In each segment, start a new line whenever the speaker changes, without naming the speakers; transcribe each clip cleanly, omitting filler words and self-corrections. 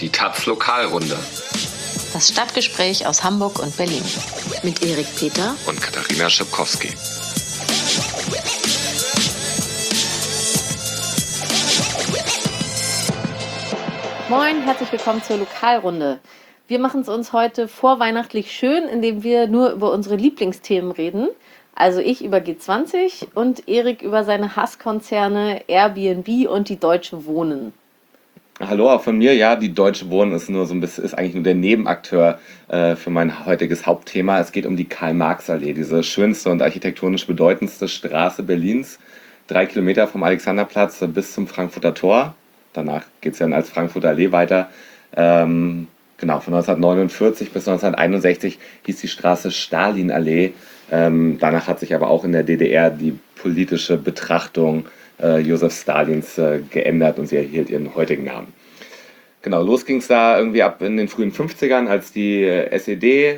Die taz Lokalrunde.
Das Stadtgespräch aus Hamburg und Berlin. Mit Erik Peter
und Katharina Schipkowski.
Moin, herzlich willkommen zur Lokalrunde. Wir machen es uns heute vorweihnachtlich schön, indem wir nur über unsere Lieblingsthemen reden. Also ich über G20 und Erik über seine Hasskonzerne Airbnb und die Deutsche Wohnen.
Hallo auch von mir. Ja, die Deutsche Wohnen ist nur so ein bisschen, ist eigentlich nur der Nebenakteur für mein heutiges Hauptthema. Es geht um die Karl-Marx-Allee, diese schönste und architektonisch bedeutendste Straße Berlins. 3 Kilometer vom Alexanderplatz bis zum Frankfurter Tor. Danach geht es dann als Frankfurter Allee weiter. Genau, von 1949 bis 1961 hieß die Straße Stalinallee. Danach hat sich aber auch in der DDR die politische Betrachtung Josef Stalins geändert und sie erhielt ihren heutigen Namen. Genau, los ging es da irgendwie ab in den frühen 50ern, als die SED,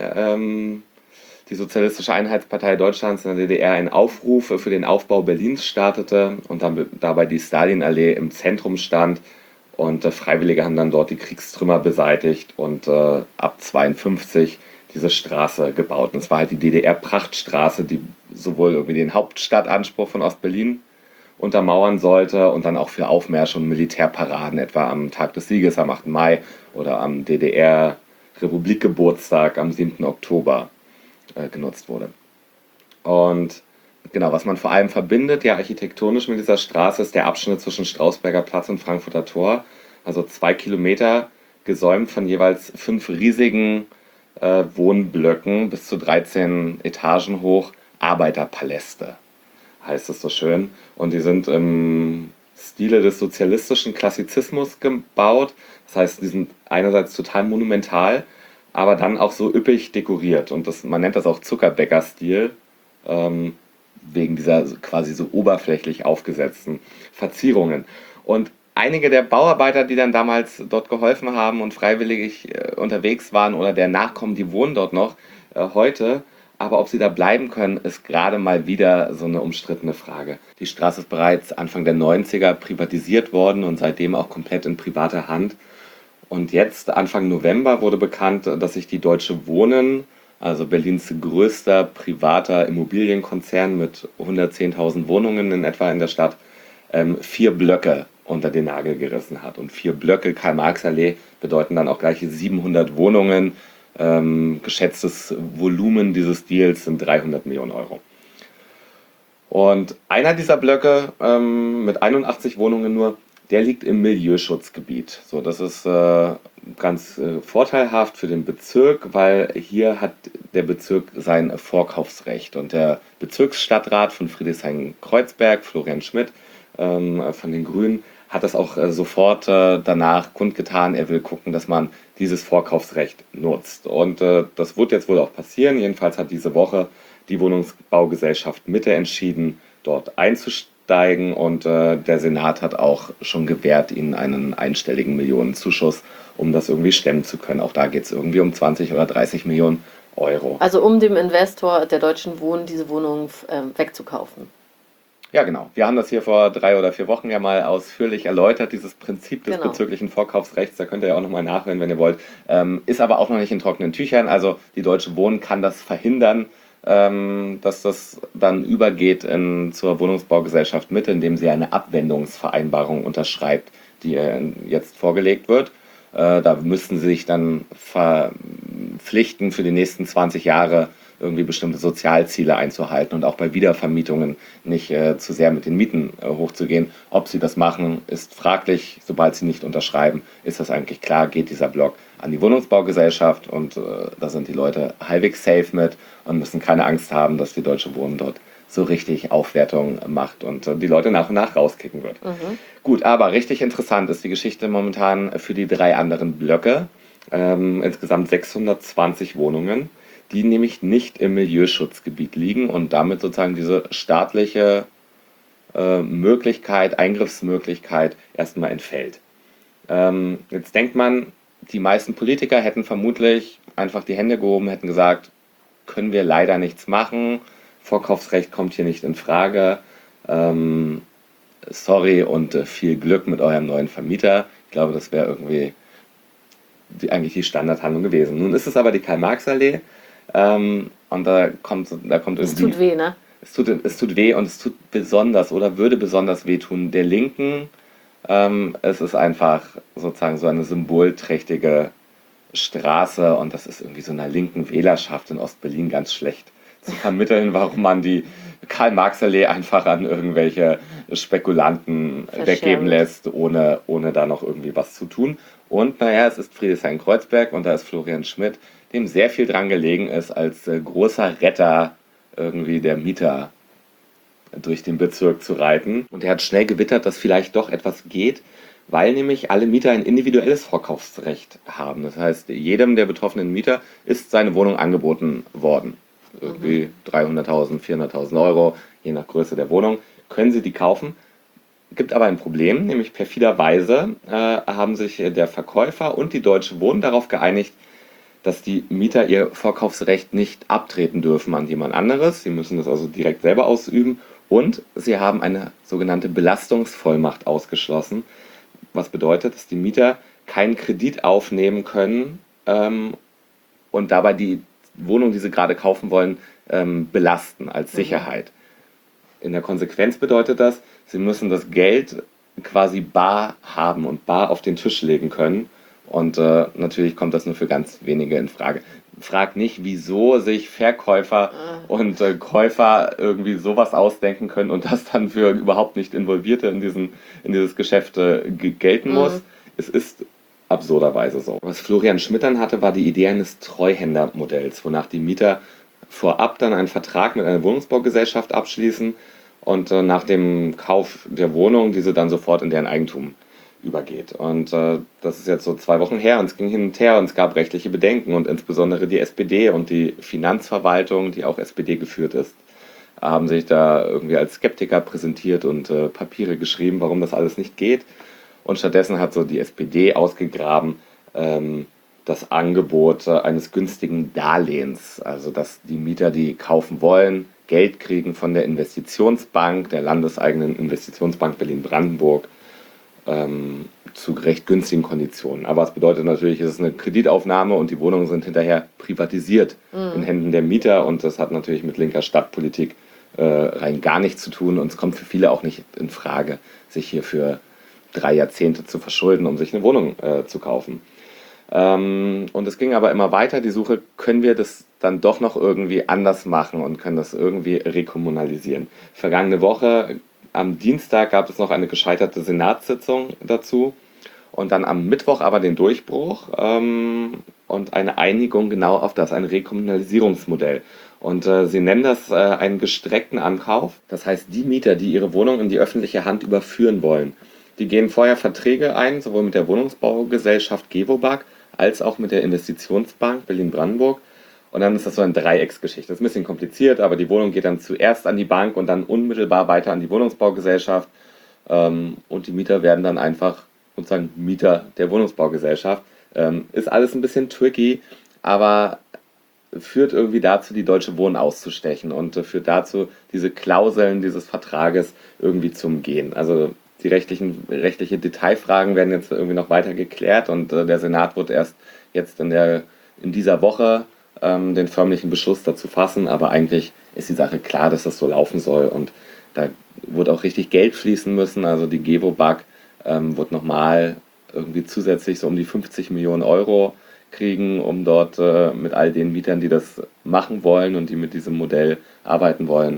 die Sozialistische Einheitspartei Deutschlands in der DDR, einen Aufruf für den Aufbau Berlins startete und dann dabei die Stalinallee im Zentrum stand. Und Freiwillige haben dann dort die Kriegstrümmer beseitigt und ab 1952 diese Straße gebaut. Und es war halt die DDR-Prachtstraße, die sowohl irgendwie den Hauptstadtanspruch von Ostberlin untermauern sollte und dann auch für Aufmärsche und Militärparaden, etwa am Tag des Sieges am 8. Mai oder am DDR-Republikgeburtstag am 7. Oktober genutzt wurde. Und genau, was man vor allem verbindet, ja architektonisch mit dieser Straße, ist der Abschnitt zwischen Strausberger Platz und Frankfurter Tor. Also 2 Kilometer gesäumt von jeweils 5 riesigen Wohnblöcken bis zu 13 Etagen hoch, Arbeiterpaläste, heißt es so schön. Und die sind im Stile des sozialistischen Klassizismus gebaut. Das heißt, die sind einerseits total monumental, aber dann auch so üppig dekoriert. Und man nennt das auch Zuckerbäcker-Stil, wegen dieser quasi so oberflächlich aufgesetzten Verzierungen. Und einige der Bauarbeiter, die dann damals dort geholfen haben und freiwillig unterwegs waren oder der Nachkommen, die wohnen dort noch heute. Aber ob sie da bleiben können, ist gerade mal wieder so eine umstrittene Frage. Die Straße ist bereits Anfang der 90er privatisiert worden und seitdem auch komplett in privater Hand. Und jetzt, Anfang November, wurde bekannt, dass sich die Deutsche Wohnen, also Berlins größter privater Immobilienkonzern mit 110.000 Wohnungen in etwa in der Stadt, 4 Blöcke unter den Nagel gerissen hat. Und 4 Blöcke Karl-Marx-Allee bedeuten dann auch gleich 700 Wohnungen. Geschätztes Volumen dieses Deals sind 300 Millionen Euro. Und einer dieser Blöcke mit 81 Wohnungen nur, der liegt im Milieuschutzgebiet. So, das ist ganz vorteilhaft für den Bezirk, weil hier hat der Bezirk sein Vorkaufsrecht. Und der Bezirksstadtrat von Friedrichshain-Kreuzberg, Florian Schmidt von den Grünen, hat das auch sofort danach kundgetan. Er will gucken, dass man dieses Vorkaufsrecht nutzt. Und das wird jetzt wohl auch passieren. Jedenfalls hat diese Woche die Wohnungsbaugesellschaft Mitte entschieden, dort einzusteigen. Und der Senat hat auch schon gewährt, ihnen einen einstelligen Millionenzuschuss, um das irgendwie stemmen zu können. Auch da geht es irgendwie um 20 oder 30 Millionen Euro.
Also um dem Investor der Deutschen Wohnen diese Wohnung wegzukaufen.
Ja, genau. Wir haben das hier vor 3 oder 4 Wochen ja mal ausführlich erläutert, dieses Prinzip des bezirklichen Vorkaufsrechts. Da könnt ihr ja auch nochmal nachhören, wenn ihr wollt. Ist aber auch noch nicht in trockenen Tüchern. Also die Deutsche Wohnen kann das verhindern, dass das dann übergeht zur Wohnungsbaugesellschaft Mitte, indem sie eine Abwendungsvereinbarung unterschreibt, die jetzt vorgelegt wird. Da müssten sie sich dann verpflichten, für die nächsten 20 Jahre irgendwie bestimmte Sozialziele einzuhalten und auch bei Wiedervermietungen nicht zu sehr mit den Mieten hochzugehen. Ob sie das machen, ist fraglich. Sobald sie nicht unterschreiben, ist das eigentlich klar, geht dieser Block an die Wohnungsbaugesellschaft und da sind die Leute halbwegs safe mit und müssen keine Angst haben, dass die Deutsche Wohnen dort so richtig Aufwertung macht und die Leute nach und nach rauskicken wird. Gut, aber richtig interessant ist die Geschichte momentan für die 3 anderen Blöcke. Insgesamt 620 Wohnungen, die nämlich nicht im Milieuschutzgebiet liegen und damit sozusagen diese staatliche Eingriffsmöglichkeit erstmal entfällt. Jetzt denkt man, die meisten Politiker hätten vermutlich einfach die Hände gehoben, hätten gesagt, können wir leider nichts machen, Vorkaufsrecht kommt hier nicht in Frage, sorry und viel Glück mit eurem neuen Vermieter. Ich glaube, das wäre irgendwie eigentlich die Standardhandlung gewesen. Nun ist es aber die Karl-Marx-Allee, und da kommt irgendwie...
Das tut weh, ne?
Es tut weh und es tut besonders oder würde besonders wehtun der Linken. Es ist einfach sozusagen so eine symbolträchtige Straße und das ist irgendwie so einer linken Wählerschaft in Ostberlin ganz schlecht zu vermitteln, warum man die Karl-Marx-Allee einfach an irgendwelche Spekulanten weggeben lässt, ohne da noch irgendwie was zu tun. Und naja, es ist Friedrichshain-Kreuzberg und da ist Florian Schmidt, dem sehr viel dran gelegen ist, als großer Retter irgendwie der Mieter durch den Bezirk zu reiten. Und er hat schnell gewittert, dass vielleicht doch etwas geht, weil nämlich alle Mieter ein individuelles Vorkaufsrecht haben. Das heißt, jedem der betroffenen Mieter ist seine Wohnung angeboten worden. Irgendwie 300.000, 400.000 Euro, je nach Größe der Wohnung, können sie die kaufen. Gibt aber ein Problem, nämlich perfiderweise haben sich der Verkäufer und die Deutsche Wohnen darauf geeinigt, dass die Mieter ihr Vorkaufsrecht nicht abtreten dürfen an jemand anderes. Sie müssen das also direkt selber ausüben. Und sie haben eine sogenannte Belastungsvollmacht ausgeschlossen, was bedeutet, dass die Mieter keinen Kredit aufnehmen können und dabei die Wohnung, die sie gerade kaufen wollen, belasten als Sicherheit. In der Konsequenz bedeutet das, sie müssen das Geld quasi bar haben und bar auf den Tisch legen können. Und natürlich kommt das nur für ganz wenige in Frage. Frag nicht, wieso sich Verkäufer und Käufer irgendwie sowas ausdenken können und das dann für überhaupt nicht Involvierte in dieses Geschäft gelten muss. Es ist absurderweise so. Was Florian Schmidt dann hatte, war die Idee eines Treuhändermodells, wonach die Mieter vorab dann einen Vertrag mit einer Wohnungsbaugesellschaft abschließen und nach dem Kauf der Wohnung diese dann sofort in deren Eigentum übergeht. Und das ist jetzt so 2 Wochen her und es ging hin und her und es gab rechtliche Bedenken und insbesondere die SPD und die Finanzverwaltung, die auch SPD geführt ist, haben sich da irgendwie als Skeptiker präsentiert und Papiere geschrieben, warum das alles nicht geht. Und stattdessen hat so die SPD ausgegraben das Angebot eines günstigen Darlehens, also dass die Mieter, die kaufen wollen, Geld kriegen von der Investitionsbank, der landeseigenen Investitionsbank Berlin-Brandenburg, zu recht günstigen Konditionen. Aber es bedeutet natürlich, es ist eine Kreditaufnahme und die Wohnungen sind hinterher privatisiert in Händen der Mieter und das hat natürlich mit linker Stadtpolitik rein gar nichts zu tun und es kommt für viele auch nicht in Frage, sich hier für 3 Jahrzehnte zu verschulden, um sich eine Wohnung zu kaufen. Und es ging aber immer weiter, die Suche, können wir das dann doch noch irgendwie anders machen und können das irgendwie rekommunalisieren. Vergangene Woche am Dienstag gab es noch eine gescheiterte Senatssitzung dazu und dann am Mittwoch aber den Durchbruch und eine Einigung genau auf das, ein Rekommunalisierungsmodell. Und sie nennen das einen gestreckten Ankauf. Das heißt, die Mieter, die ihre Wohnung in die öffentliche Hand überführen wollen, die gehen vorher Verträge ein, sowohl mit der Wohnungsbaugesellschaft Gewobag als auch mit der Investitionsbank Berlin-Brandenburg. Und dann ist das so eine Dreiecksgeschichte. Das ist ein bisschen kompliziert, aber die Wohnung geht dann zuerst an die Bank und dann unmittelbar weiter an die Wohnungsbaugesellschaft. Und die Mieter werden dann einfach sozusagen Mieter der Wohnungsbaugesellschaft. Ist alles ein bisschen tricky, aber führt irgendwie dazu, die Deutsche Wohnen auszustechen und führt dazu, diese Klauseln dieses Vertrages irgendwie zu umgehen. Also die rechtliche Detailfragen werden jetzt irgendwie noch weiter geklärt und der Senat wird erst jetzt in dieser Woche den förmlichen Beschluss dazu fassen, aber eigentlich ist die Sache klar, dass das so laufen soll und da wird auch richtig Geld fließen müssen, also die Gewobag wird nochmal irgendwie zusätzlich so um die 50 Millionen Euro kriegen, um dort mit all den Mietern, die das machen wollen und die mit diesem Modell arbeiten wollen,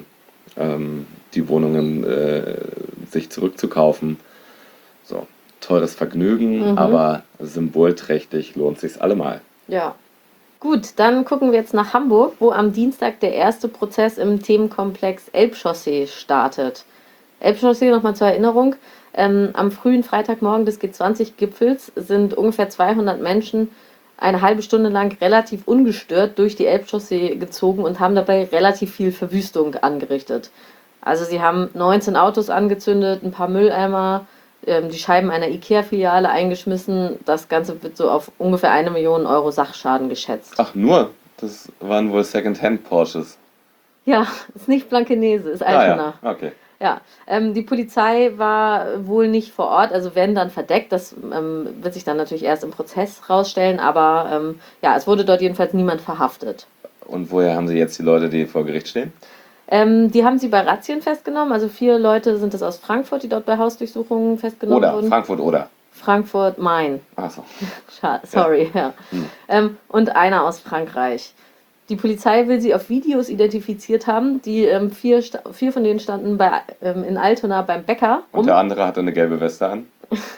die Wohnungen sich zurückzukaufen. So, teures Vergnügen, aber symbolträchtig lohnt sich's allemal.
Ja. Gut, dann gucken wir jetzt nach Hamburg, wo am Dienstag der erste Prozess im Themenkomplex Elbchaussee startet. Elbchaussee, nochmal zur Erinnerung, am frühen Freitagmorgen des G20-Gipfels sind ungefähr 200 Menschen eine halbe Stunde lang relativ ungestört durch die Elbchaussee gezogen und haben dabei relativ viel Verwüstung angerichtet. Also sie haben 19 Autos angezündet, ein paar Mülleimer, die Scheiben einer Ikea-Filiale eingeschmissen. Das Ganze wird so auf ungefähr 1 Million Euro Sachschaden geschätzt.
Ach nur? Das waren wohl Secondhand Porsches.
Ja, ist nicht Blankenese, ist Altona.
Ah, ja. Okay.
Ja, die Polizei war wohl nicht vor Ort, also werden dann verdeckt. Das wird sich dann natürlich erst im Prozess rausstellen, aber ja, es wurde dort jedenfalls niemand verhaftet.
Und woher haben Sie jetzt die Leute, die vor Gericht stehen?
Die haben sie bei Razzien festgenommen. Also 4 Leute sind es aus Frankfurt, die dort bei Hausdurchsuchungen festgenommen
Oder,
wurden.
Frankfurt oder.
Frankfurt, Main.
Achso.
Sorry, ja. Und einer aus Frankreich. Die Polizei will sie auf Videos identifiziert haben. Die 4 von denen standen in Altona beim Bäcker
Und der andere hatte eine gelbe Weste an.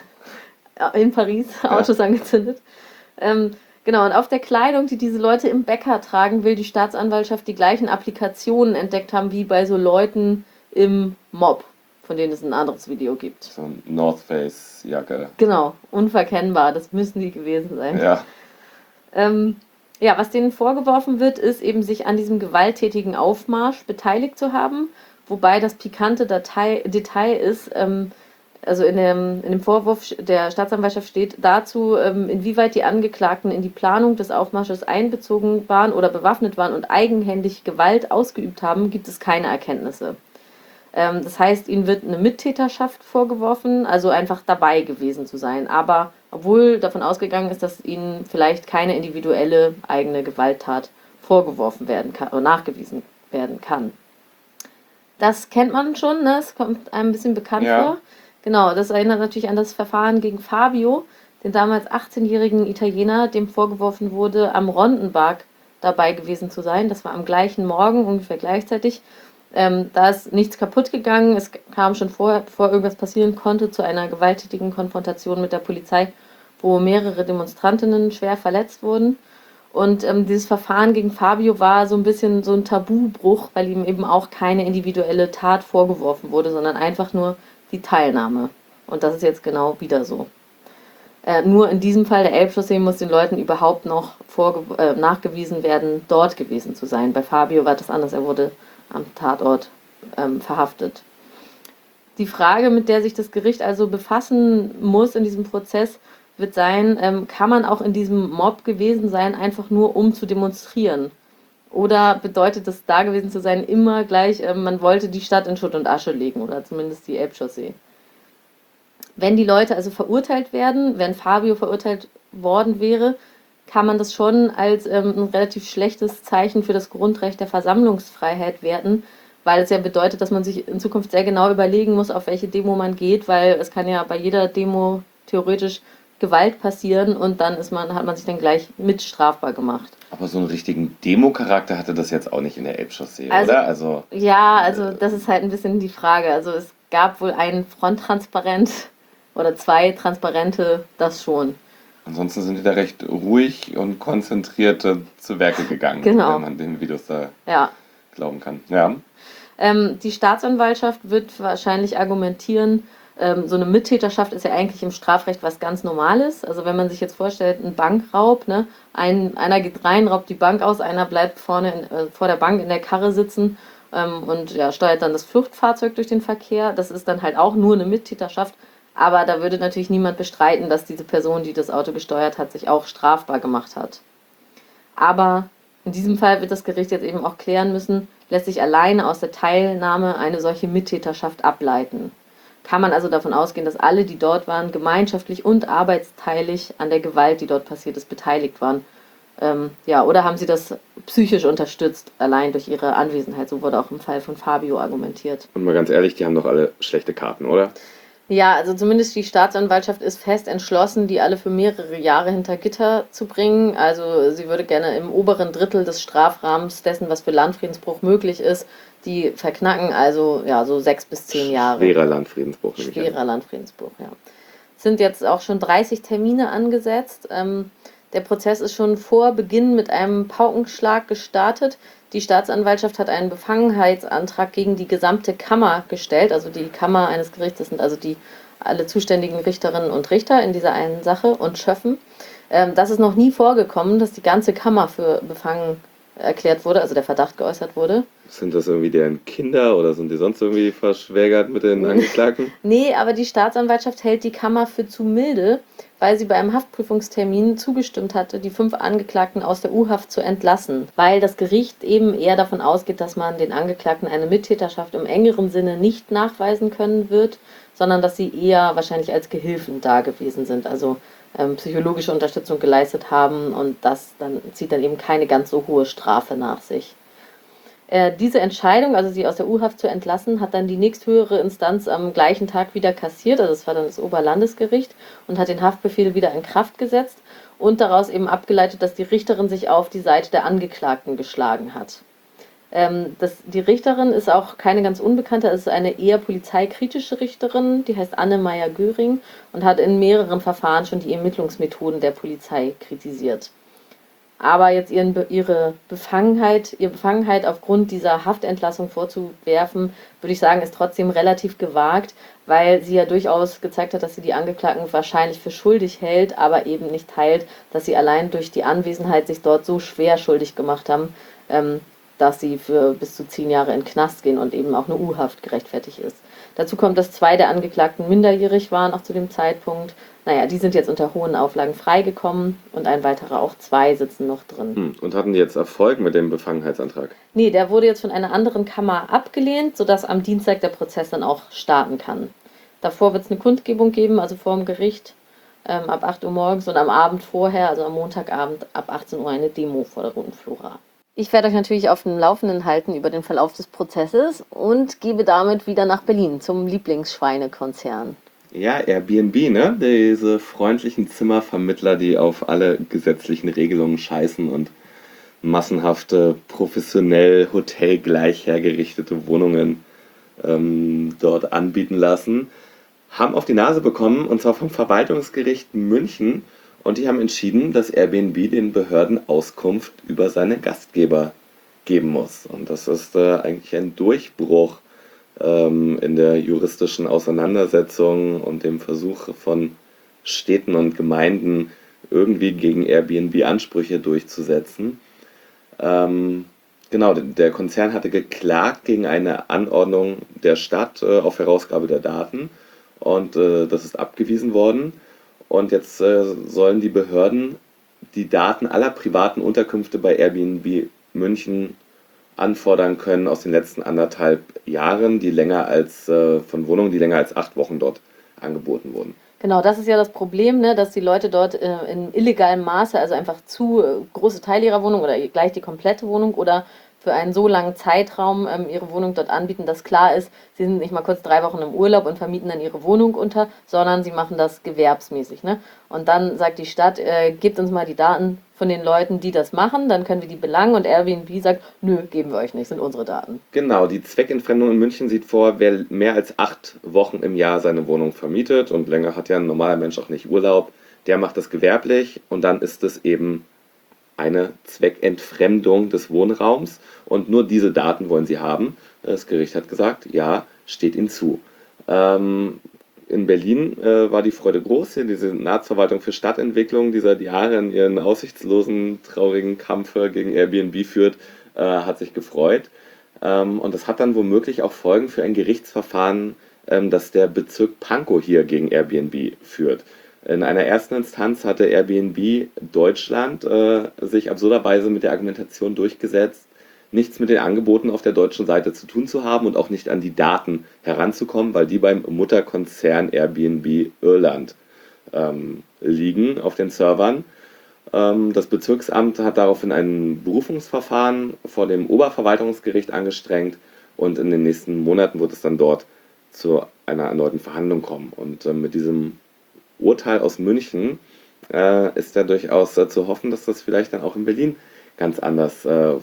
in Paris, Autos angezündet. Genau, und auf der Kleidung, die diese Leute im Bäcker tragen, will die Staatsanwaltschaft die gleichen Applikationen entdeckt haben wie bei so Leuten im Mob, von denen es ein anderes Video gibt.
So eine North Face Jacke.
Genau, unverkennbar, das müssen die gewesen sein.
Ja.
Ja, was denen vorgeworfen wird, ist eben, sich an diesem gewalttätigen Aufmarsch beteiligt zu haben. Wobei das pikante Detail ist, also in dem Vorwurf der Staatsanwaltschaft steht dazu, inwieweit die Angeklagten in die Planung des Aufmarsches einbezogen waren oder bewaffnet waren und eigenhändig Gewalt ausgeübt haben, gibt es keine Erkenntnisse. Das heißt, ihnen wird eine Mittäterschaft vorgeworfen, also einfach dabei gewesen zu sein. Aber obwohl davon ausgegangen ist, dass ihnen vielleicht keine individuelle eigene Gewalttat vorgeworfen werden kann oder nachgewiesen werden kann. Das kennt man schon, ne? Es kommt einem ein bisschen bekannt vor. Genau, das erinnert natürlich an das Verfahren gegen Fabio, den damals 18-jährigen Italiener, dem vorgeworfen wurde, am Rondenberg dabei gewesen zu sein. Das war am gleichen Morgen, ungefähr gleichzeitig. Da ist nichts kaputt gegangen. Es kam schon vor, bevor irgendwas passieren konnte, zu einer gewalttätigen Konfrontation mit der Polizei, wo mehrere Demonstrantinnen schwer verletzt wurden. Und dieses Verfahren gegen Fabio war so ein bisschen so ein Tabubruch, weil ihm eben auch keine individuelle Tat vorgeworfen wurde, sondern einfach nur die Teilnahme. Und das ist jetzt genau wieder so. Nur in diesem Fall der Elbchaussee muss den Leuten überhaupt noch nachgewiesen werden, dort gewesen zu sein. Bei Fabio war das anders, er wurde am Tatort verhaftet. Die Frage, mit der sich das Gericht also befassen muss in diesem Prozess, wird sein, kann man auch in diesem Mob gewesen sein, einfach nur um zu demonstrieren? Oder bedeutet es, da gewesen zu sein, immer gleich, man wollte die Stadt in Schutt und Asche legen oder zumindest die Elbchaussee? Wenn die Leute also verurteilt werden, wenn Fabio verurteilt worden wäre, kann man das schon als ein relativ schlechtes Zeichen für das Grundrecht der Versammlungsfreiheit werten, weil es ja bedeutet, dass man sich in Zukunft sehr genau überlegen muss, auf welche Demo man geht, weil es kann ja bei jeder Demo theoretisch Gewalt passieren und dann hat man sich dann gleich mitstrafbar gemacht.
Aber so einen richtigen Demo-Charakter hatte das jetzt auch nicht in der Elbchaussee, oder? Also
das ist halt ein bisschen die Frage. Also es gab wohl ein Fronttransparent oder 2 Transparente, das schon.
Ansonsten sind die da recht ruhig und konzentriert zu Werke gegangen,
Genau.
wenn man den Videos da
Ja.
glauben kann. Ja.
Die Staatsanwaltschaft wird wahrscheinlich argumentieren, so eine Mittäterschaft ist ja eigentlich im Strafrecht was ganz Normales. Also wenn man sich jetzt vorstellt, ein Bankraub, ne? Einer geht rein, raubt die Bank aus, einer bleibt vorne vor der Bank in der Karre sitzen und ja, steuert dann das Fluchtfahrzeug durch den Verkehr. Das ist dann halt auch nur eine Mittäterschaft. Aber da würde natürlich niemand bestreiten, dass diese Person, die das Auto gesteuert hat, sich auch strafbar gemacht hat. Aber in diesem Fall wird das Gericht jetzt eben auch klären müssen, lässt sich alleine aus der Teilnahme eine solche Mittäterschaft ableiten. Kann man also davon ausgehen, dass alle, die dort waren, gemeinschaftlich und arbeitsteilig an der Gewalt, die dort passiert ist, beteiligt waren? Oder haben sie das psychisch unterstützt, allein durch ihre Anwesenheit? So wurde auch im Fall von Fabio argumentiert.
Und mal ganz ehrlich, die haben doch alle schlechte Karten, oder?
Ja, also zumindest die Staatsanwaltschaft ist fest entschlossen, die alle für mehrere Jahre hinter Gitter zu bringen. Also sie würde gerne im oberen Drittel des Strafrahmens dessen, was für Landfriedensbruch möglich ist, die verknacken. Also ja, so 6 bis 10 Jahre.
Schwerer Landfriedensbruch.
Schwerer Landfriedensbruch, ja. Es sind jetzt auch schon 30 Termine angesetzt. Der Prozess ist schon vor Beginn mit einem Paukenschlag gestartet. Die Staatsanwaltschaft hat einen Befangenheitsantrag gegen die gesamte Kammer gestellt. Also die Kammer eines Gerichts, das sind also alle zuständigen Richterinnen und Richter in dieser einen Sache und Schöffen. Das ist noch nie vorgekommen, dass die ganze Kammer für befangen erklärt wurde, also der Verdacht geäußert wurde.
Sind das irgendwie deren Kinder oder sind die sonst irgendwie verschwägert mit den Angeklagten?
Nee, aber die Staatsanwaltschaft hält die Kammer für zu milde, weil sie bei einem Haftprüfungstermin zugestimmt hatte, die 5 Angeklagten aus der U-Haft zu entlassen, weil das Gericht eben eher davon ausgeht, dass man den Angeklagten eine Mittäterschaft im engeren Sinne nicht nachweisen können wird, sondern dass sie eher wahrscheinlich als Gehilfen da gewesen sind, also psychologische Unterstützung geleistet haben und das dann zieht dann eben keine ganz so hohe Strafe nach sich. Diese Entscheidung, also sie aus der U-Haft zu entlassen, hat dann die nächsthöhere Instanz am gleichen Tag wieder kassiert, also das war dann das Oberlandesgericht, und hat den Haftbefehl wieder in Kraft gesetzt und daraus eben abgeleitet, dass die Richterin sich auf die Seite der Angeklagten geschlagen hat. Die Richterin ist auch keine ganz unbekannte, es ist eine eher polizeikritische Richterin, die heißt Anne Meyer-Göring und hat in mehreren Verfahren schon die Ermittlungsmethoden der Polizei kritisiert. Aber jetzt ihre Befangenheit aufgrund dieser Haftentlassung vorzuwerfen, würde ich sagen, ist trotzdem relativ gewagt, weil sie ja durchaus gezeigt hat, dass sie die Angeklagten wahrscheinlich für schuldig hält, aber eben nicht teilt, dass sie allein durch die Anwesenheit sich dort so schwer schuldig gemacht haben, dass sie für bis zu 10 Jahre in den Knast gehen und eben auch eine U-Haft gerechtfertigt ist. Dazu kommt, dass 2 der Angeklagten minderjährig waren, auch zu dem Zeitpunkt. Naja, die sind jetzt unter hohen Auflagen freigekommen und ein weiterer, auch 2, sitzen noch drin.
Und hatten die jetzt Erfolg mit dem Befangenheitsantrag?
Nee, der wurde jetzt von einer anderen Kammer abgelehnt, sodass am Dienstag der Prozess dann auch starten kann. Davor wird es eine Kundgebung geben, also vor dem Gericht, ab 8 Uhr morgens und am Abend vorher, also am Montagabend ab 18 Uhr eine Demo vor der Roten Flora. Ich werde euch natürlich auf dem Laufenden halten über den Verlauf des Prozesses und gebe damit wieder nach Berlin zum Lieblingsschweinekonzern.
Ja, Airbnb, ne? Diese freundlichen Zimmervermittler, die auf alle gesetzlichen Regelungen scheißen und massenhafte, professionell hotelgleich hergerichtete Wohnungen dort anbieten lassen, haben auf die Nase bekommen, und zwar vom Verwaltungsgericht München. Und die haben entschieden, dass Airbnb den Behörden Auskunft über seine Gastgeber geben muss. Und das ist eigentlich ein Durchbruch in der juristischen Auseinandersetzung und dem Versuch von Städten und Gemeinden irgendwie gegen Airbnb Ansprüche durchzusetzen. Genau, der Konzern hatte geklagt gegen eine Anordnung der Stadt auf Herausgabe der Daten und das ist abgewiesen worden. Und jetzt sollen die Behörden die Daten aller privaten Unterkünfte bei Airbnb München anfordern können aus den letzten 1,5 Jahren, von Wohnungen, die länger als 8 Wochen dort angeboten wurden.
Genau, das ist ja das Problem, ne, dass die Leute dort in illegalem Maße, also einfach zu große Teile ihrer Wohnung oder gleich die komplette Wohnung oder für einen so langen Zeitraum ihre Wohnung dort anbieten, dass klar ist, sie sind nicht mal kurz 3 Wochen im Urlaub und vermieten dann ihre Wohnung unter, sondern sie machen das gewerbsmäßig. Ne? Und dann sagt die Stadt, gebt uns mal die Daten von den Leuten, die das machen, dann können wir die belangen, und Airbnb sagt, nö, geben wir euch nicht, sind unsere Daten.
Genau, die Zweckentfremdung in München sieht vor, wer mehr als 8 Wochen im Jahr seine Wohnung vermietet, und länger hat ja ein normaler Mensch auch nicht Urlaub, der macht das gewerblich, und dann ist es eben eine Zweckentfremdung des Wohnraums, und nur diese Daten wollen sie haben. Das Gericht hat gesagt, ja, steht ihnen zu. In Berlin war die Freude groß, hier die Senatsverwaltung für Stadtentwicklung, die seit Jahren ihren aussichtslosen, traurigen Kampf gegen Airbnb führt, hat sich gefreut. Und das hat dann womöglich auch Folgen für ein Gerichtsverfahren, das der Bezirk Pankow hier gegen Airbnb führt. In einer ersten Instanz hatte Airbnb Deutschland sich absurderweise mit der Argumentation durchgesetzt, nichts mit den Angeboten auf der deutschen Seite zu tun zu haben und auch nicht an die Daten heranzukommen, weil die beim Mutterkonzern Airbnb Irland liegen auf den Servern. Das Bezirksamt hat daraufhin ein Berufungsverfahren vor dem Oberverwaltungsgericht angestrengt, und in den nächsten Monaten wird es dann dort zu einer erneuten Verhandlung kommen. Und mit diesem Urteil aus München ist ja durchaus zu hoffen, dass das vielleicht dann auch in Berlin ganz anders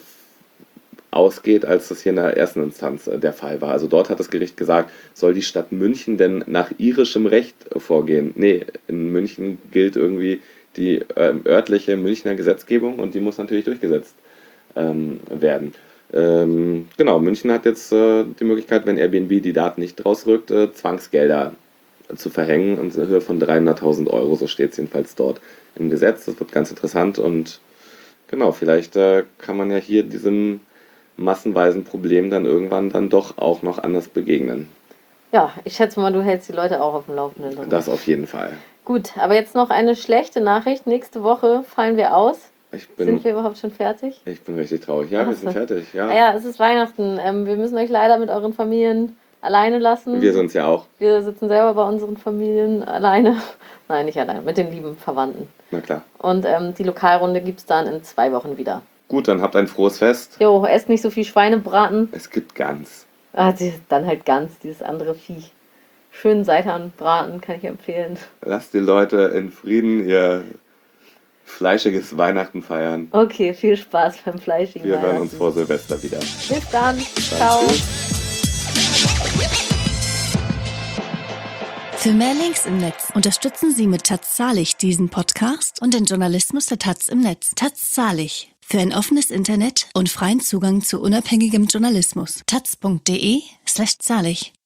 ausgeht, als das hier in der ersten Instanz der Fall war. Also dort hat das Gericht gesagt, soll die Stadt München denn nach irischem Recht vorgehen? Nee, in München gilt irgendwie die örtliche Münchner Gesetzgebung, und die muss natürlich durchgesetzt werden. Genau, München hat jetzt die Möglichkeit, wenn Airbnb die Daten nicht rausrückt, Zwangsgelder zu verhängen in Höhe von 300.000 Euro, so steht es jedenfalls dort im Gesetz. Das wird ganz interessant, und Genau, vielleicht kann man ja hier diesem massenweisen Problem dann irgendwann dann doch auch noch anders begegnen.
Ja, ich schätze mal, du hältst die Leute auch auf dem Laufenden drin.
Das auf jeden Fall.
Gut, aber jetzt noch eine schlechte Nachricht. Nächste Woche fallen wir aus.
Sind
Sind wir überhaupt schon fertig?
Ich bin richtig traurig. Ja, wir sind fertig. Ja.
Ja, es ist Weihnachten. Wir müssen euch leider mit euren Familien alleine lassen.
Wir sind es ja auch.
Wir sitzen selber bei unseren Familien alleine. Nein, nicht alleine, mit den lieben Verwandten.
Na klar.
Und die Lokalrunde gibt es dann in 2 Wochen wieder.
Gut, dann habt ein frohes Fest.
Jo, esst nicht so viel Schweinebraten.
Es gibt Gans.
Dann halt Gans, dieses andere Vieh. Schön Seitanbraten, kann ich empfehlen.
Lasst die Leute in Frieden ihr fleischiges Weihnachten feiern.
Okay, viel Spaß beim fleischigen
Wir hören
Weihnachten.
uns vor Silvester wieder.
Bis dann. Ciao.
Für mehr Links im Netz unterstützen Sie mit Taz Zahlig diesen Podcast und den Journalismus der Taz im Netz. Taz Zahlig. Für ein offenes Internet und freien Zugang zu unabhängigem Journalismus. taz.de/zahlig